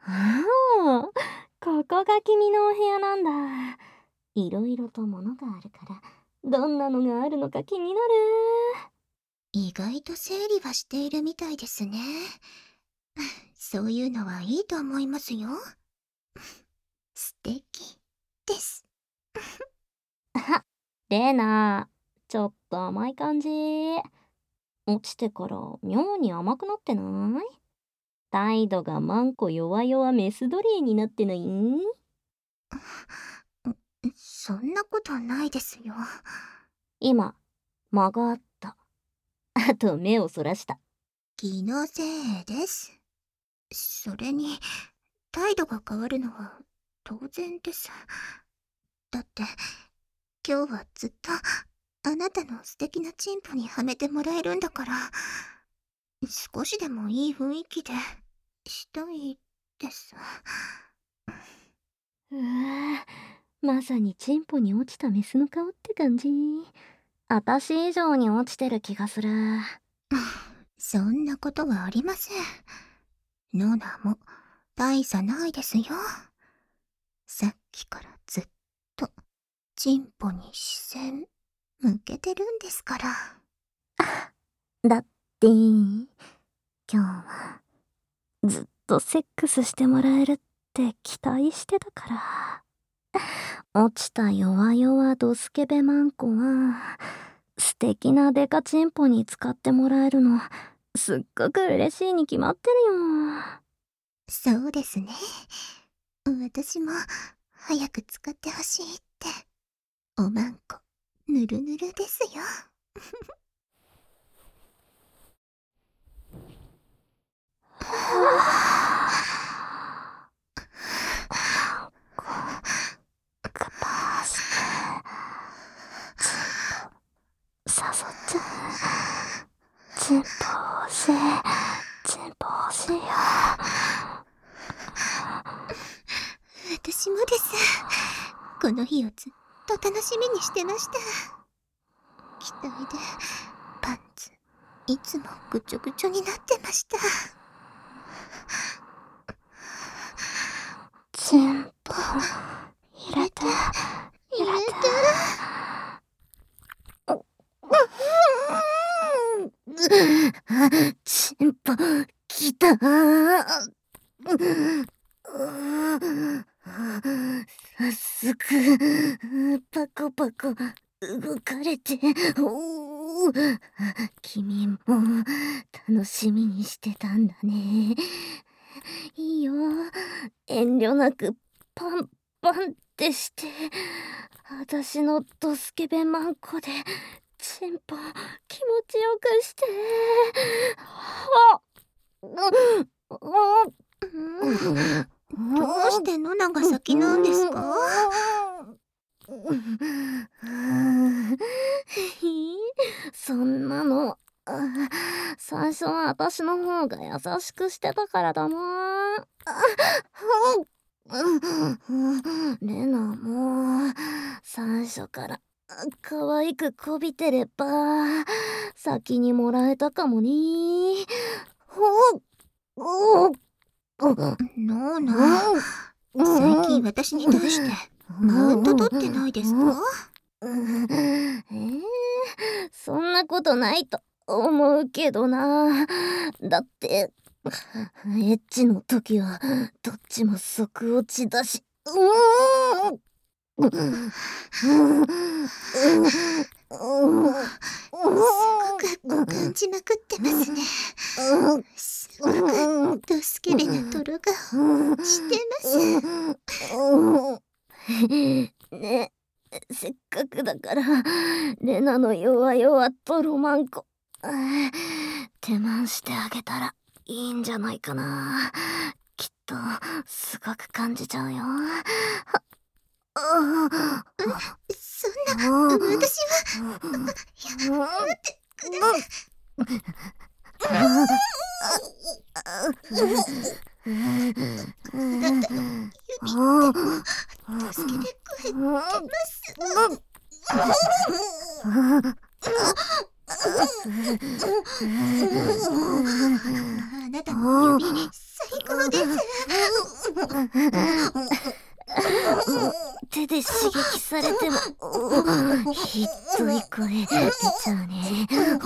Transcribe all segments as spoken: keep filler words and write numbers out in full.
ああ、ここが君のお部屋なんだ。いろいろと物があるから、どんなのがあるのか気になる。 意外と整理はしているみたいですね。そういうのはいいと思いますよ。素敵です。 あ、レナ、ちょっと甘い感じ。落ちてから妙に甘くなってない？態度がマンコ弱々メス奴隷になってない？ そんなことないですよ。 今、間があった。あと目をそらした。 気のせいです。それに、態度が変わるのは当然です。だって、今日はずっとあなたの素敵なチンポにはめてもらえるんだから、少しでもいい雰囲気でしたいです。 うわぁ、まさにチンポに落ちたメスの顔って感じ。あたし以上に落ちてる気がする。 そんなことはありません。ノナも大差ないですよ。さっきからずっとチンポに視線向けてるんですから。 だって、今日はずっとセックスしてもらえるって期待してたから。落ちた弱々ドスケベマンコは、素敵なデカチンポに使ってもらえるの、すっごく嬉しいに決まってるよ。 そうですね。私も早く使ってほしいって。おまんこ、ぬるぬるですよ。 グパーして、チンポ、誘っちゃう。チンポ欲しい、チンポ欲しいよ。 私もです。この日をずっと楽しみにしてました。期待でパンツいつもぐちょぐちょになってました。 チンポ入れて入れて。チンポきたー。早速パコパコ動かれて、おー、君も楽しみにしてたんだね。いいよ、遠慮なくパンパンってして、私のドスケベマンコでチンポ気持ちよくして。あっ、 どうしてノナが先なんですか？ そんなの、最初は私の方が優しくしてたからだな。レナも最初から可愛くこびてれば先にもらえたかもね。 ノーナ、最近私に対してマウント取ってないですか？ えー、そんなことないと思うけどな。だってエッチの時はどっちも即落ちだし。うーん、 すごく感じまくってますね。すごくドスケベな泥顔してます。 ね、せっかくだからレナの弱々とロマンコ手間してあげたらいいんじゃないかな。きっとすごく感じちゃうよ。 そんな、私は、いや、待ってください。あなたの指って助けてくれてます。あなたの指最高です。 手で刺激されてもひどい声出ちゃうね。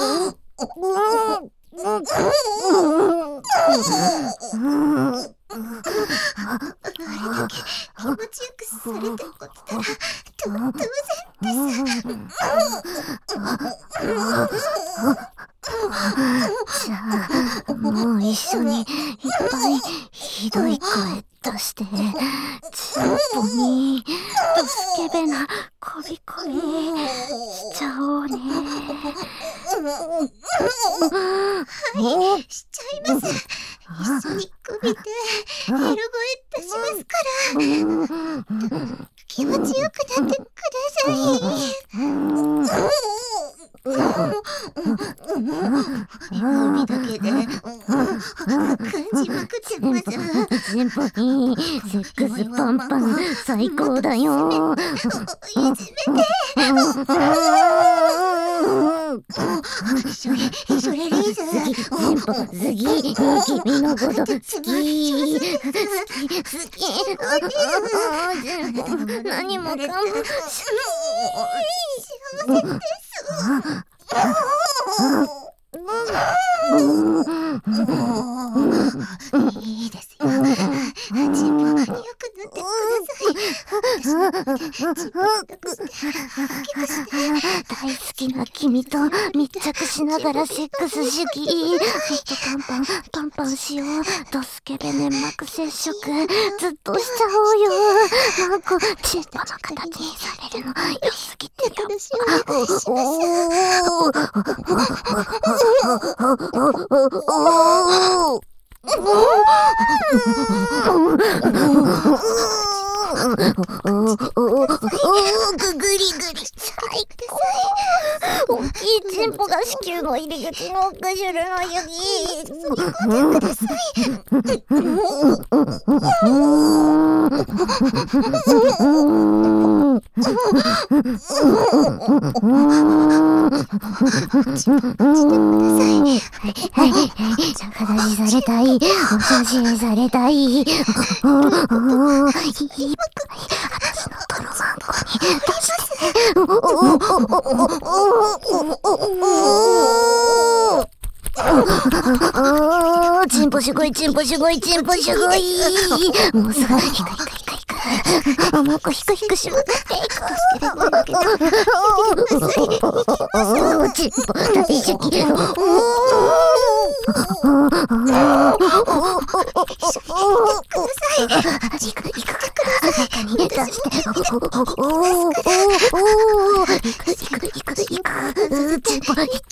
気持ちよくされて起きたら当然じゃあもう一緒にいっぱいひどい声出してチンポにドスケベなこびこびしちゃおうね。 はい、しちゃいます。一緒にこびてエロ声出しますから気持ちよくなってください。指だけで感じまくってます。 チンポにセックスパンパン最高だよ。 いじめて。それ、それリーズ。 チンポ好き、君のこと好き。好き、好き。何もかも幸せです。いいですよ。チンポよくなってください。チンポ大好きな君と密着しながらセックス主義。パンパンパンパンしよう。ドスケベ粘膜接触ずっとしちゃおうよ。なんかチンポの形にされるの良すぎてよ。 ぐぐりぐり最高。 大きいチンポが子宮の入り口のぐじゅるの指。 注ぎ込んでください。 はい、はい、形されたい、お写真されたい。いっぱい、私のトロマンコに出して。チンポすごい、チンポすごい、チンポすごい。もうすぐ、ひくひくひくひく。もうこひくひくしまくっていく。チンポ大好き。いくいく中に出して。いくいくいくいく。チンポいけ。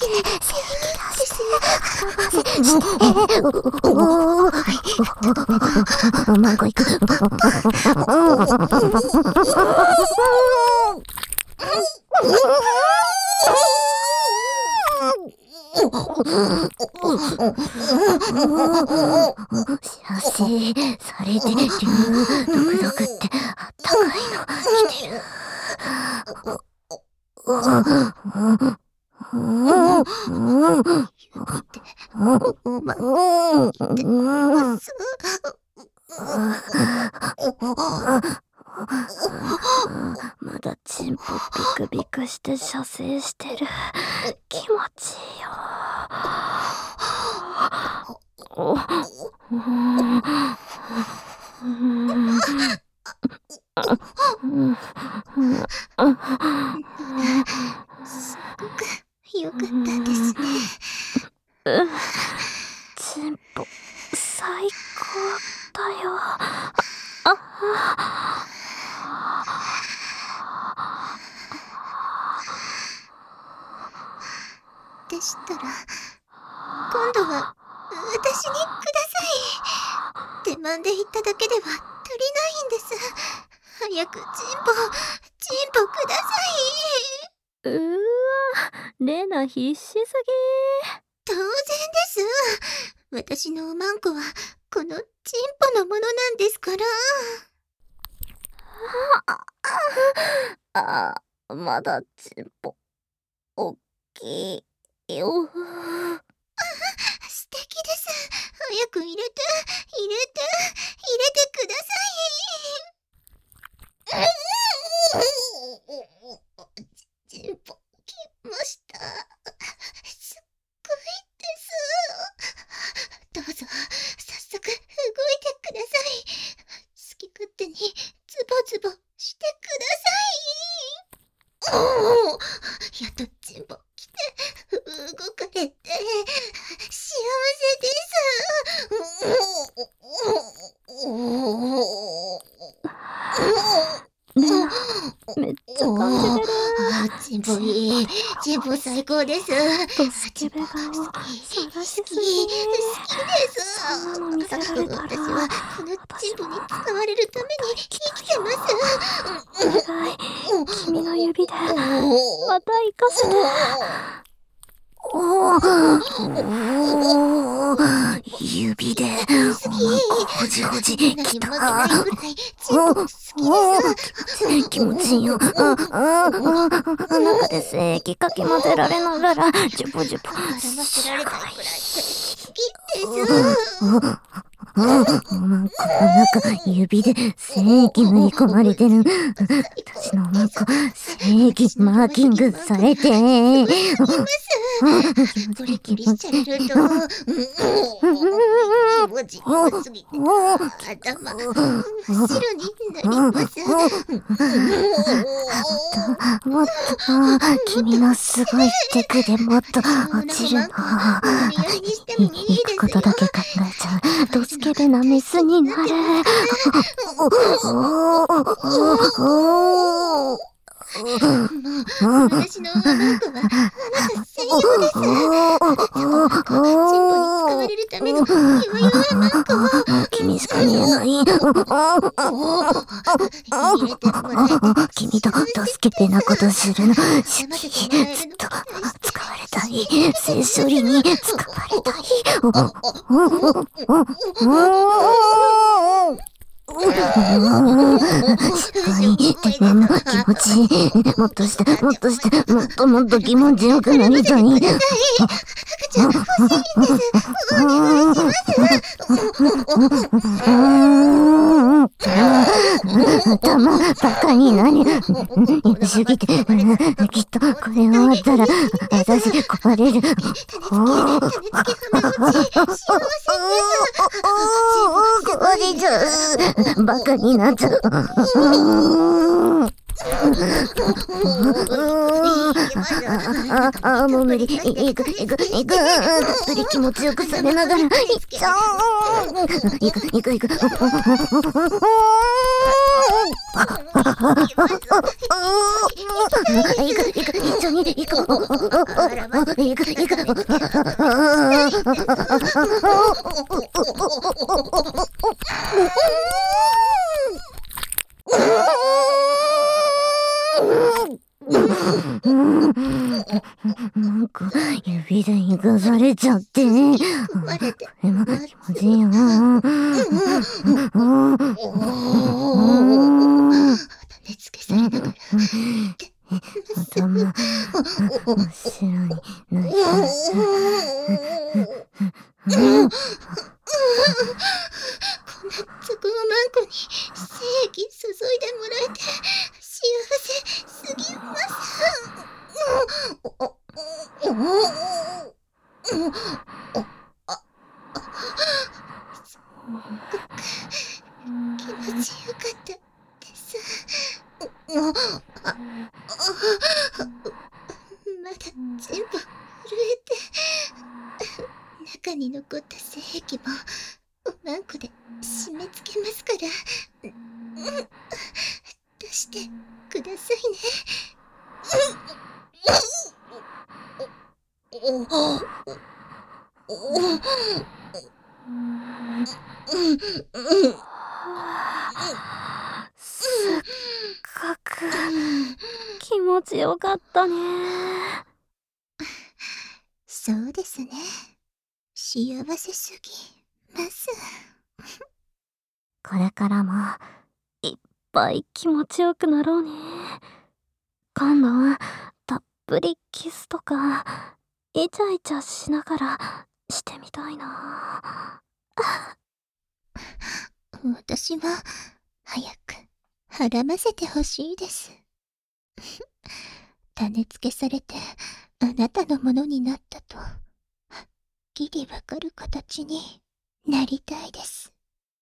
マンコいく。射精されてる。ドクドクってあったかいの来てる。まだチンポビクビクして射精してる。気持ちいいよ。 すごくよかったですね。 チンポ最高だよ。 でしたら今度は私にください。手間で言っただけでは足りないんです。早くチンポチンポください。うーわ、レナ必死すぎ。 当然です。私のおまんこはこのチンポのものなんですから。 ああ、まだチンポおっきいよ。 素敵です。早く入れて入れて入れてください。 チンポ最高です。 ドスケベ顔探しすぎ。 好きです。 そんなの見せられたら私はこのチンポに使われるために生きてます。 お願い、君の指でまた生かせて。おお、指でおまこほじほじきた。気持ちいいよ。中で精液かき混ぜられながらジュポジュポしゃがい。おまこの中指で精液塗り込まれてる。私のおまこ精液マーキングされて。 これ気にしちゃれると、気持ちよすぎて、頭、真っ白になります。 もっと、もっと、君のすごいテクでもっと落ちるの。行くことだけ考えちゃう。ドスケベなメスになる。おおおお私のマークはあなた専用です。チンポに使われるための弱々マークを君しか見えない。 入れてもらえて君とドスケベなことするの好き。ずっと使われたい。性処理に使われたい。すごい、でもも気持ちいい。もっとして、もっとして、もっともっと気持ちよくなりたい。 赤ちゃん欲しいんです。お願いします。 頭バカになりすぎて、きっとこれ終わったら私壊れる。壊れちゃう。バカになっちゃう。ああ、もう無理。いく、いく、いく。たっぷり気持ちよくされながら、いっちゃおう。いく、いく、いく。いく、いく、一緒に、いく。いく、いく。なんか指で生かされちゃって。これも気持ちいいよ。 種付けされながら頭真っ白になります。 こんなチョコマンコに精液注いでもらえて幸せすぎます。気持ちよかったです。まだチンポ震えて、中に残った精液もおまんこで締め付けますから、出してくださいね。 すっごく気持ちよかったね。 そうですね。幸せすぎます。 これからもいっぱい気持ちよくなろうね。今度はたっぷりキスとかイチャイチャしながらしてみたいな。 私は早くはませてほしいです。種付けされてあなたのものになったとはっきりわかる形になりたいです。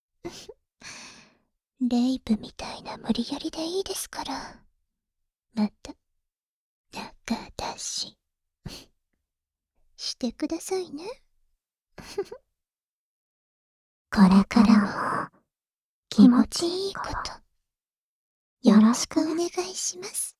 レイプみたいな無理やりでいいですから、また中出ししてくださいね。 これからも気持ちいいことよろしくお願いします。